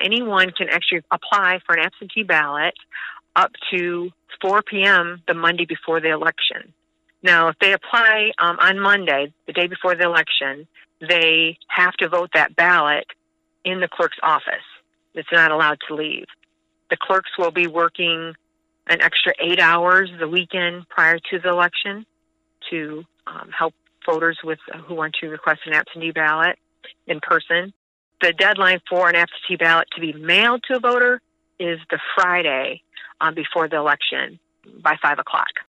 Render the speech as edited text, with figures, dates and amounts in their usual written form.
anyone can actually apply for an absentee ballot up to 4 p.m. the Monday before the election. Now, if they apply on Monday, the day before the election, they have to vote that ballot in the clerk's office. It's not allowed to leave. The clerks will be working an extra 8 hours the weekend prior to the election to help voters who want to request an absentee ballot in person. The deadline for an absentee ballot to be mailed to a voter is the Friday before the election by 5 o'clock.